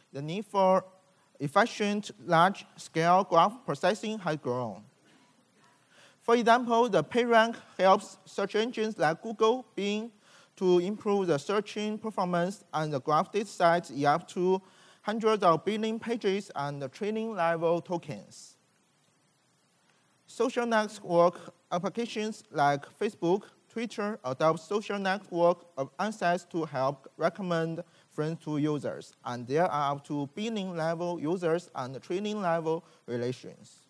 the need for efficient large-scale graph processing has grown. For example, the PageRank helps search engines like Google, Bing to improve the searching performance, and the graph dataset is up to hundreds of billion pages and the training level tokens. Social network applications like Facebook, Twitter adopt social network assets to help recommend friends to users, and there are up to billion-level users and trillion-level relations.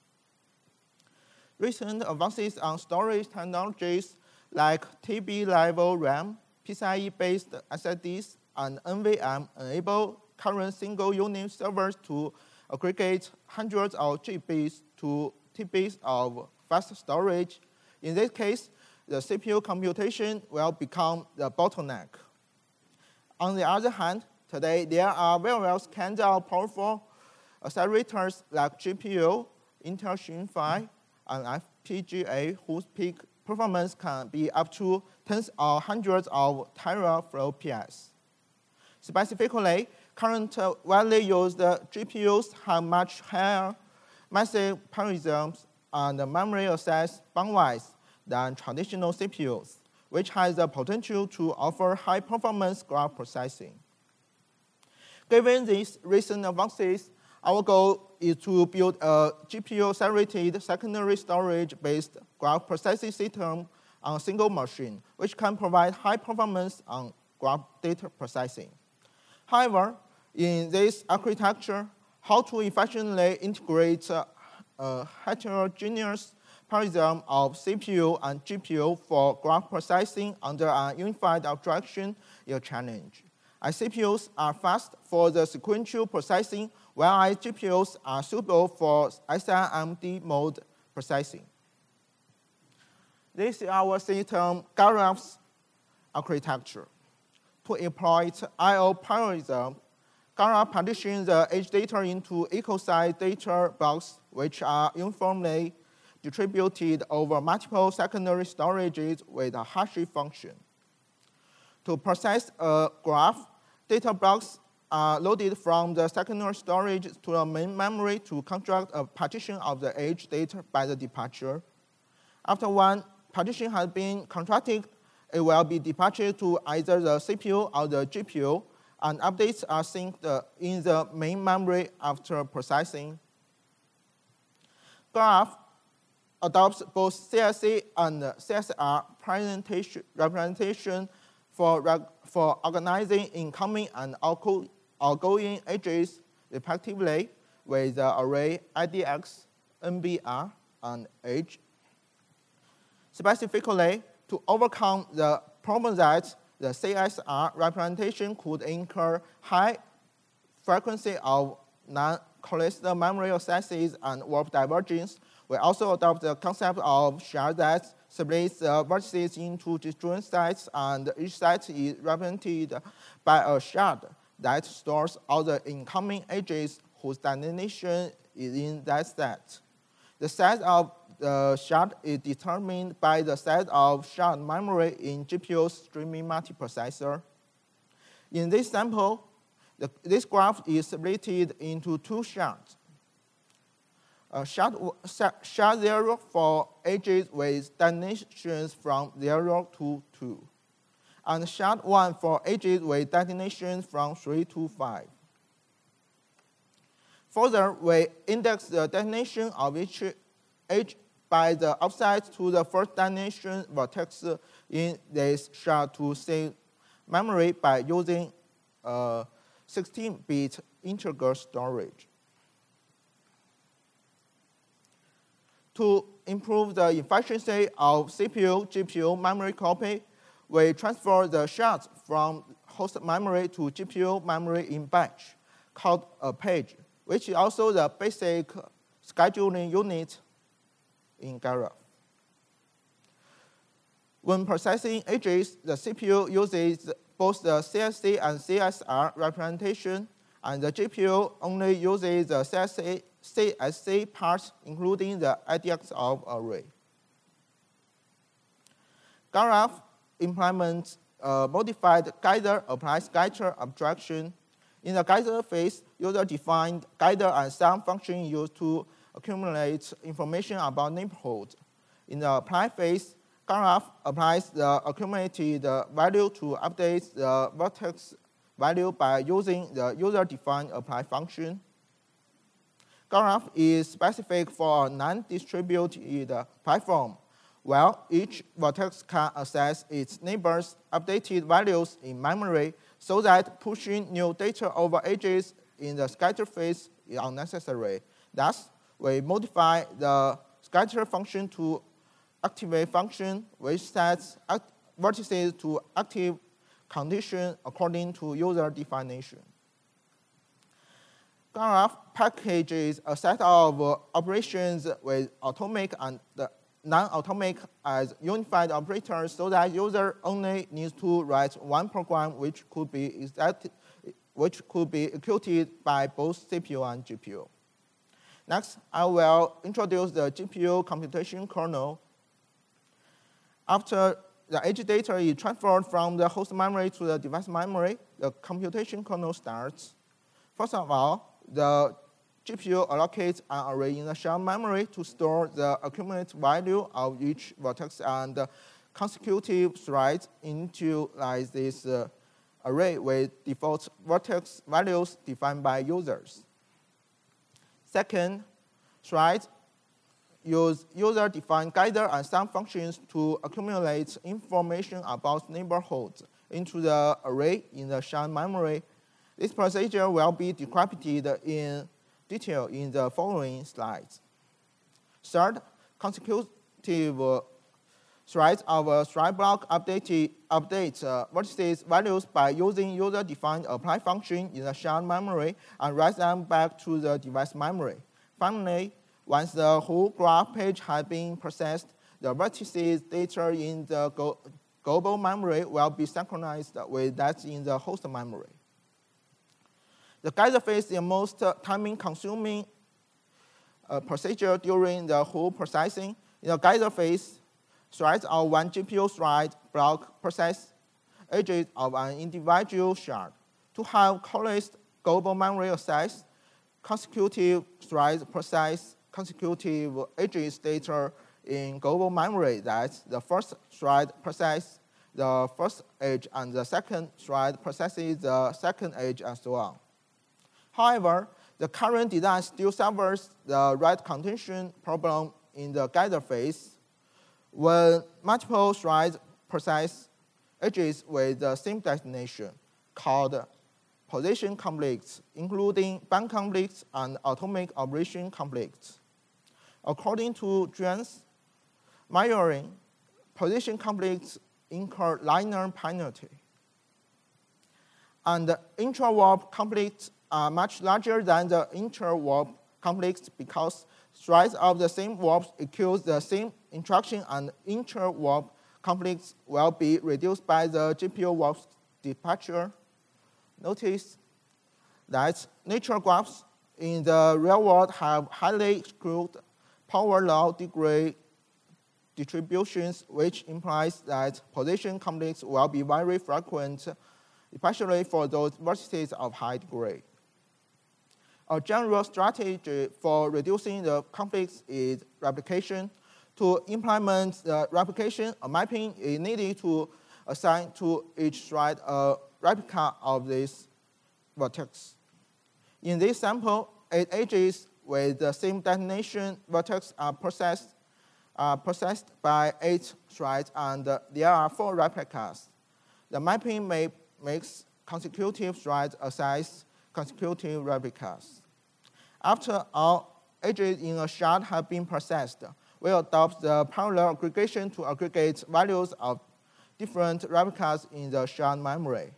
Recent advances on storage technologies like TB-level RAM, PCIe-based SSDs, and NVMe enable current single-unit servers to aggregate hundreds of GBs to TBs of fast storage. In this case, the CPU computation will become the bottleneck. On the other hand, today there are various kinds of powerful accelerators like GPU, Intel Xun Phi, and FPGA whose peak performance can be up to tens or hundreds of teraflops. Specifically, current widely used GPUs have much higher massive parallelisms and memory access bandwidth than traditional CPUs, which has the potential to offer high-performance graph processing. Given these recent advances, our goal is to build a GPU-accelerated secondary storage-based graph processing system on a single machine, which can provide high performance on graph data processing. However, in this architecture, how to efficiently integrate a heterogeneous parallelism of CPU and GPU for graph processing under a unified abstraction is a challenge. As CPUs are fast for the sequential processing, while GPUs are suitable for SIMD mode processing. This is our system Garaph's architecture. To exploit I/O parallelism, Garaph partitions the edge data into equal-sized data blocks, which are uniformly distributed over multiple secondary storages with a Hashi function. To process a graph, data blocks are loaded from the secondary storage to the main memory to construct a partition of the edge data by the departure. After one partition has been constructed, it will be dispatched to either the CPU or the GPU, and updates are synced in the main memory after processing. Garaph adopts both CSA and CSR representation for organizing incoming and outgoing edges, respectively, with the array IDX, NBR, and edge. Specifically, to overcome the problem that the CSR representation could incur high frequency of non-correlated memory accesses and warp divergence, we also adopt the concept of shard that splits the vertices into disjoint sets, and each set is represented by a shard that stores all the incoming edges whose destination is in that set. The size of the shard is determined by the size of shard memory in GPU's streaming multiprocessor. In this sample, this graph is split into two shards. Shard 0 for edges with destinations from 0 to 2, and shard 1 for edges with destinations from 3 to 5. Further, we index the destination of each edge by the offset to the first destination vertex in this shard to save memory by using 16-bit integer storage. To improve the efficiency of CPU-GPU memory copy, we transfer the shards from host memory to GPU memory in batch, called a page, which is also the basic scheduling unit in Garaph. When processing edges, the CPU uses both the CSC and CSR representation, and the GPU only uses the CSC part, including the IDX of array. Garaph implements a modified gather apply scatter abstraction. In the guider phase, user-defined guider and sum function used to accumulate information about neighborhoods. In the apply phase, graph applies the accumulated value to update the vertex value by using the user-defined apply function. Graph is specific for a non-distributed platform, while each vertex can access its neighbor's updated values in memory so that pushing new data over edges in the scatter phase is unnecessary. Thus, we modify the scatter function to activate function, which sets vertices to active condition according to user definition. Graph packages a set of operations with atomic and non-atomic as unified operators so that user only needs to write one program which could be executed by both CPU and GPU. Next, I will introduce the GPU computation kernel. After the edge data is transferred from the host memory to the device memory, the computation kernel starts. First of all, the GPU allocates an array in the shared memory to store the accumulated value of each vertex and consecutive threads into this array with default vertex values defined by users. Second, threads use user-defined guider and sum functions to accumulate information about neighborhoods into the array in the shared memory. This procedure will be described in detail in the following slides. Third, consecutive threads of a thread block update vertices values by using user-defined apply function in the shared memory and write them back to the device memory. Finally, once the whole graph page has been processed, the vertices data in the global memory will be synchronized with that in the host memory. The guider phase is the most time-consuming procedure during the whole processing. In the guider phase, threads of one GPU thread block process edges of an individual shard. To have collapsed global memory access, consecutive threads process consecutive edges data in global memory. That the first thread processes the first edge and the second thread processes the second edge and so on. However, the current design still suffers the write contention problem in the guider phase. When multiple threads process edges with the same destination, called position conflicts, including band conflicts and atomic operation conflicts. According to Jones measuring, position conflicts incur linear penalty. And intra-warp conflicts are much larger than the inter-warp conflicts because threads of the same warps accuse the same instruction, and inter-warp conflicts will be reduced by the GPU warp departure. Notice that nature graphs in the real world have highly skewed power law degree distributions, which implies that position conflicts will be very frequent, especially for those vertices of high degree. A general strategy for reducing the conflicts is replication. To implement the replication, a mapping is needed to assign to each thread a replica of this vertex. In this sample, 8 edges with the same destination vertex are processed by 8 threads, and there are 4 replicas. The mapping makes consecutive threads access consecutive replicas. After all edges in a shard have been processed, we adopt the parallel aggregation to aggregate values of different replicas in the shared memory.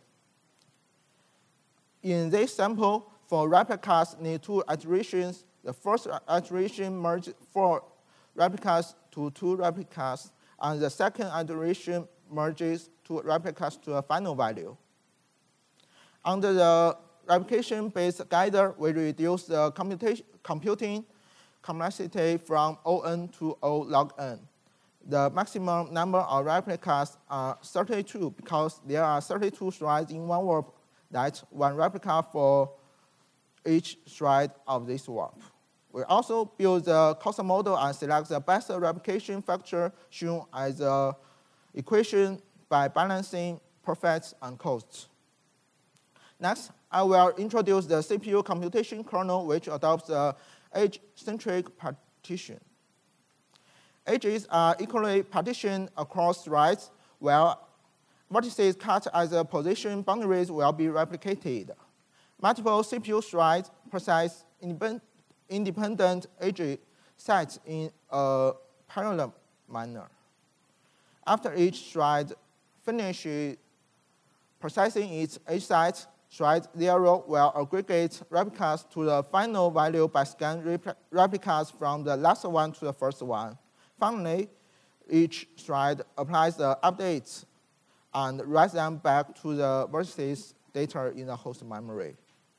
In this sample, for replicas need 2 iterations. The first iteration merges 4 replicas to 2 replicas, and the second iteration merges 2 replicas to a final value. Under the replication-based guider, we reduce the computing complexity from O(n) to O log n. The maximum number of replicas are 32 because there are 32 threads in one warp. That's one replica for each thread of this warp. We also build the cost model and select the best replication factor shown as the equation by balancing profits and costs. Next, I will introduce the CPU computation kernel, which adopts the edge-centric partition. Edges are equally partitioned across threads, while vertices cut at the position boundaries will be replicated. Multiple CPU threads process independent edge sets in a parallel manner. After each thread finishes processing its edge set, thread 0 will aggregate replicas to the final value by scanning replicas from the last one to the first one. Finally, each thread applies the updates and writes them back to the vertices data in the host memory.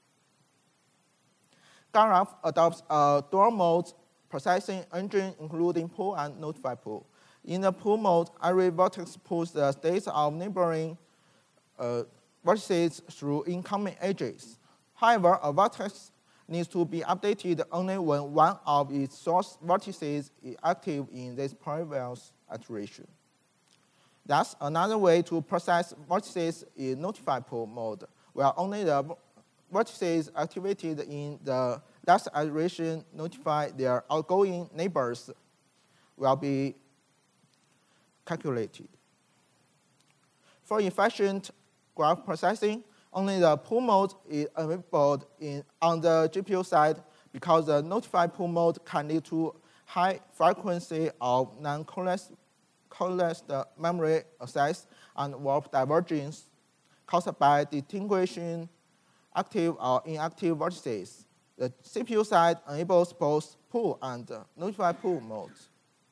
Garaph adopts a dual-mode processing engine, including pull and notify pull. In the pull mode, every vertex pulls the states of neighboring vertices through incoming edges. However, a vertex needs to be updated only when one of its source vertices is active in this previous iteration. Thus, another way to process vertices is notify pull mode, where only the vertices activated in the last iteration notify their outgoing neighbors will be calculated. For efficient graph processing, only the pull mode is enabled on the GPU side because the notify pull mode can lead to high frequency of non-coalesced memory access and warp divergence caused by distinguishing active or inactive vertices. The CPU side enables both pull and notify pull modes.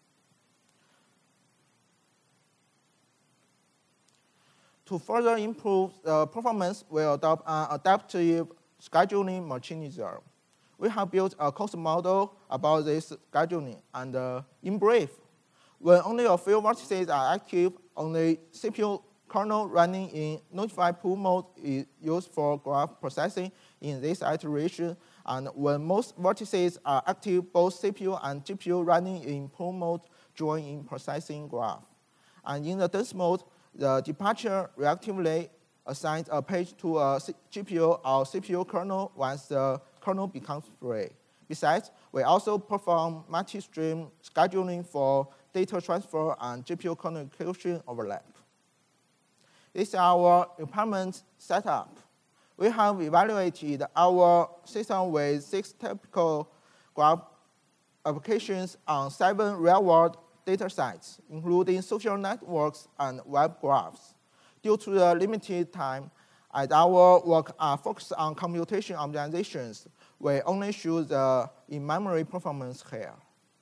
To further improve the performance, we adopt an adaptive scheduling mechanism. We have built a cost model about this scheduling, and in brief, when only a few vertices are active, only CPU kernel running in notify pull mode is used for graph processing in this iteration, and when most vertices are active, both CPU and GPU running in pull mode join in processing graph. And in the dense mode, the departure reactively assigns a page to a GPU or CPU kernel once the kernel becomes free. Besides, we also perform multi-stream scheduling for data transfer and GPU kernel execution overlap. This is our deployment setup. We have evaluated our system with 6 typical graph applications on 7 real-world data sets, including social networks and web graphs. Due to the limited time, as our work are focused on computation optimizations, we only show the in-memory performance here.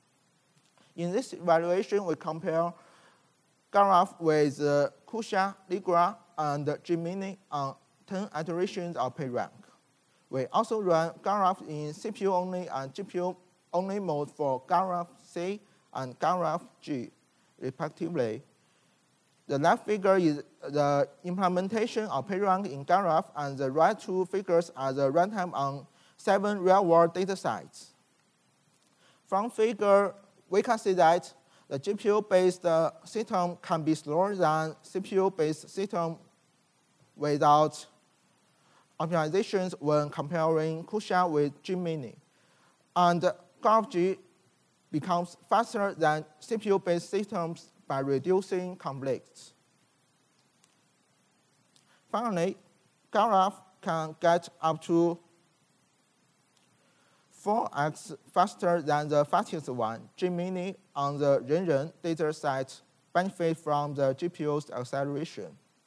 In this evaluation, we compare Garaph with Kuxa, Ligra, and Gemini on 10 iterations of PageRank. We also run Garaph in CPU-only and GPU-only mode for Garaph C and Garaph G, respectively. The left figure is the implementation of PageRank in Garaph, and the right 2 figures are the runtime on 7 real-world data sets. From figure, we can see that the GPU-based system can be slower than CPU-based system without optimizations when comparing Kuxa with Gemini. And Garaph G becomes faster than CPU-based systems by reducing conflicts. Finally, Garaph can get up to 4x faster than the fastest one. Gemini on the Renren data set benefit from the GPU's acceleration.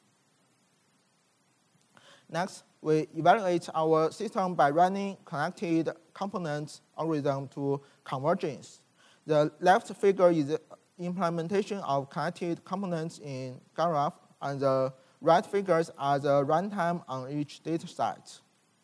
Next, we evaluate our system by running connected components algorithm to convergence. The left figure is the implementation of connected components in Garaph, and the right figures are the runtime on each data set.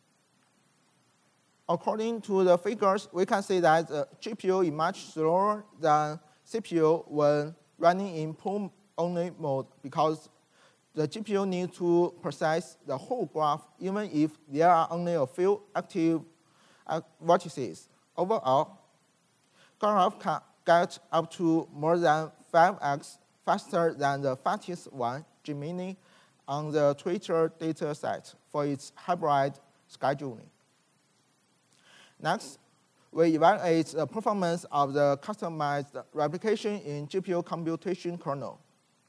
According to the figures, we can see that the GPU is much slower than CPU when running in pull-only mode because the GPU needs to process the whole graph even if there are only a few active vertices. Overall, graph can get up to more than 5x faster than the fastest one, Gemini, on the Twitter dataset for its hybrid scheduling. Next, we evaluate the performance of the customized replication in GPU computation kernel.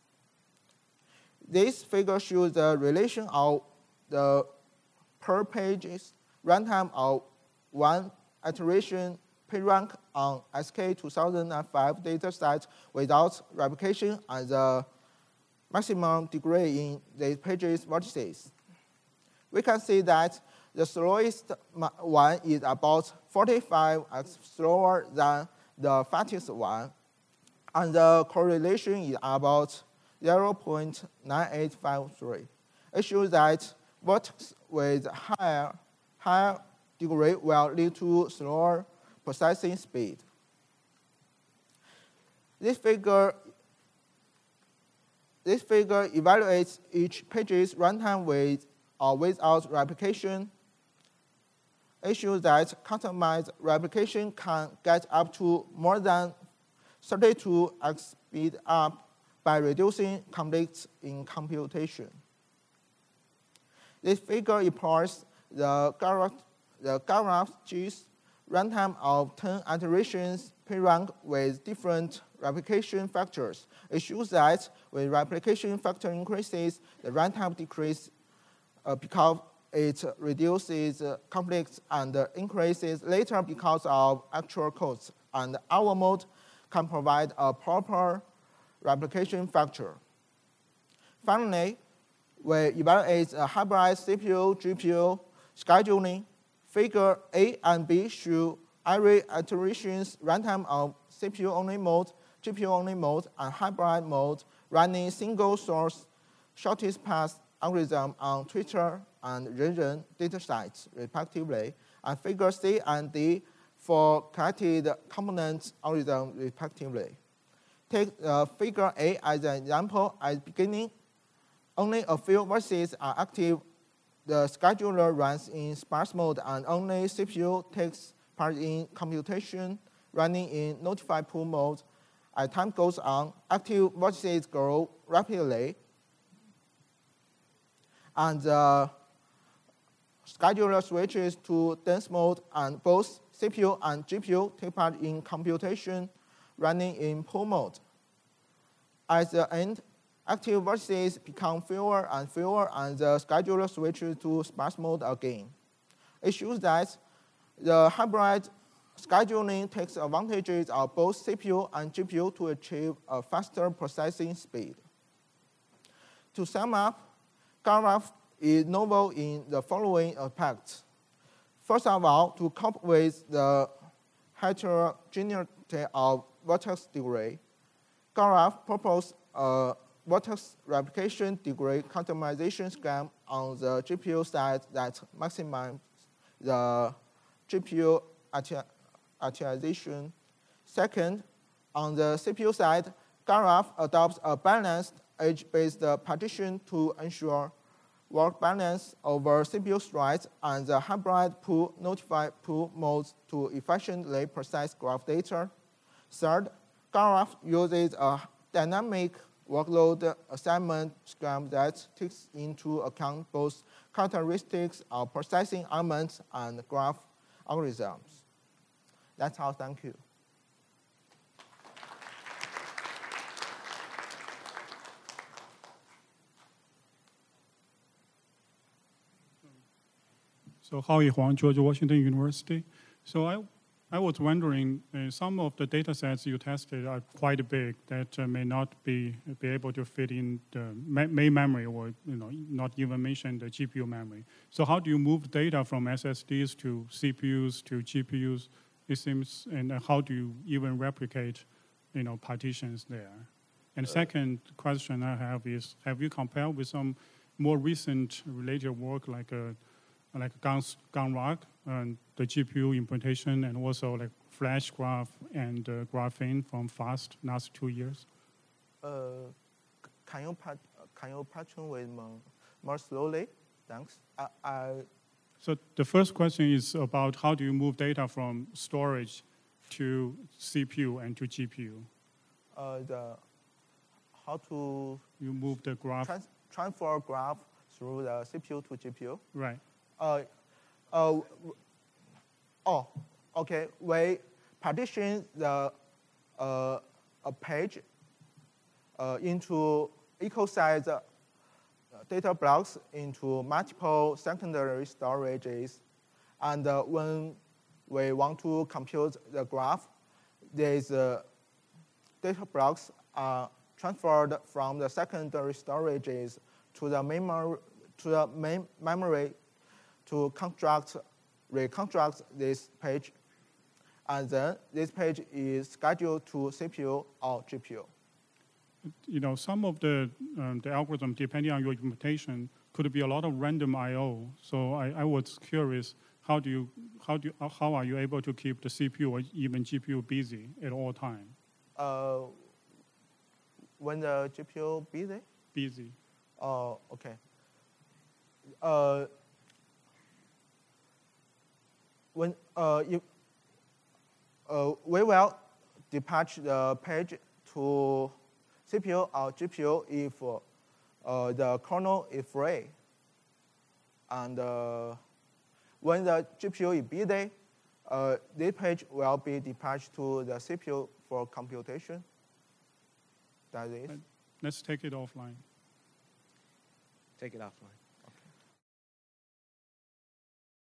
This figure shows the relation of the per pages runtime of one iteration PageRank on SK 2005 dataset without replication and the maximum degree in the pages vertices. We can see that the slowest one is about 45x slower than the fastest one, and the correlation is about 0.9853. It shows that vertex with higher degree will lead to slower processing speed. This figure evaluates each page's runtime with or without replication. It shows that customized replication can get up to more than 32x speed up by reducing conflicts in computation. This figure reports the GarageG's runtime of 10 iterations PageRank with different replication factors. It shows that when replication factor increases, the runtime decreases because it reduces conflicts and increases later because of actual costs. And our mode can provide a proper replication factor. Finally, we evaluate a hybrid CPU-GPU scheduling. Figure A and B show every iteration's runtime of CPU-only mode, GPU-only mode, and hybrid mode running single-source shortest path algorithm on Twitter and Renren datasets, respectively, and figure C and D for collected components algorithm, respectively. Take figure A as an example. At the beginning, only a few vertices are active. The scheduler runs in sparse mode, and only CPU takes part in computation, running in notify pool mode. As time goes on, active vertices grow rapidly, and the scheduler switches to dense mode, and both CPU and GPU take part in computation, running in pool mode. At the end, active vertices become fewer, and the scheduler switches to sparse mode again. It shows that the hybrid scheduling takes advantages of both CPU and GPU to achieve a faster processing speed. To sum up, Graph is novel in the following aspects. First of all, to cope with the heterogeneity of vertex degree, Graph proposes a vertex replication degree customization scheme on the GPU side that maximizes the GPU utilization. Second, on the CPU side, Graph adopts a balanced edge-based partition to ensure work balance over CPU threads and the hybrid pool notify pool modes to efficiently process graph data. Third, Graph uses a dynamic workload assignment scheme that takes into account both characteristics of processing elements and graph algorithms. That's all. Thank you. So Howie Huang, George Washington University. So I was wondering, some of the data sets you tested are quite big that may not be able to fit in the main memory or not even mention the GPU memory. So how do you move data from SSDs to CPUs to GPUs? It seems, and how do you even replicate partitions there? And second question I have is, have you compared with some more recent related work like GANROC and the GPU implementation, and also like FlashGraph and Graphene from FAST last 2 years? Can can you pattern with more slowly? Thanks. So the first question is about how do you move data from storage to CPU and to GPU? How to you move the graph? Transfer graph through the CPU to GPU. Right. Okay. We partition the a page into equal size data blocks into multiple secondary storages, and when we want to compute the graph, these data blocks are transferred from the secondary storages to the main memory to reconstruct this page, and then this page is scheduled to CPU or GPU. Some of the algorithm, depending on your implementation, could be a lot of random I/O. So I was curious, how are you able to keep the CPU or even GPU busy at all time? When the GPU busy? Busy. Okay. When we will dispatch the page to CPU or GPU if the kernel is free. And when the GPU is busy, this page will be dispatched to the CPU for computation. That is. Let's take it offline. Take it offline.